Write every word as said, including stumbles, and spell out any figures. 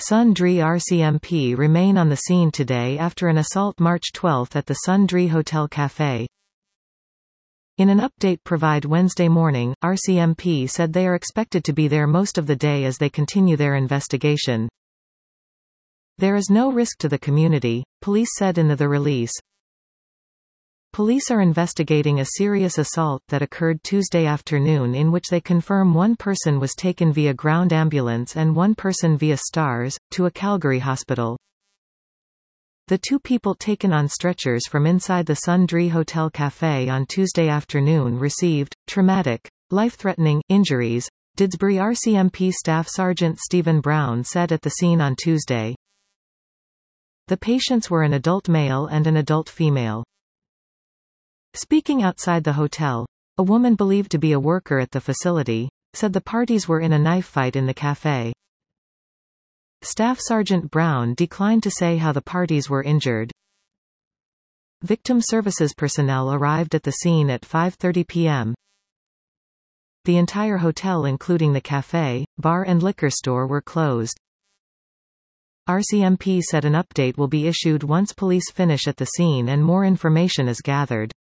Sundre R C M P remain on the scene today after an assault March twelfth at the Sundre Hotel Café. In an update provided Wednesday morning, R C M P said they are expected to be there most of the day as they continue their investigation. There is no risk to the community, police said in the, the release. Police are investigating a serious assault that occurred Tuesday afternoon in which they confirm one person was taken via ground ambulance and one person via STARS, to a Calgary hospital. The two people taken on stretchers from inside the Sundre Hotel Café on Tuesday afternoon received traumatic, life-threatening injuries, Didsbury R C M P Staff Sergeant Stephen Brown said at the scene on Tuesday. The patients were an adult male and an adult female. Speaking outside the hotel, a woman believed to be a worker at the facility, said the parties were in a knife fight in the café. Staff Sergeant Brown declined to say how the parties were injured. Victim services personnel arrived at the scene at five thirty p m The entire hotel including the café, bar and liquor store were closed. R C M P said an update will be issued once police finish at the scene and more information is gathered.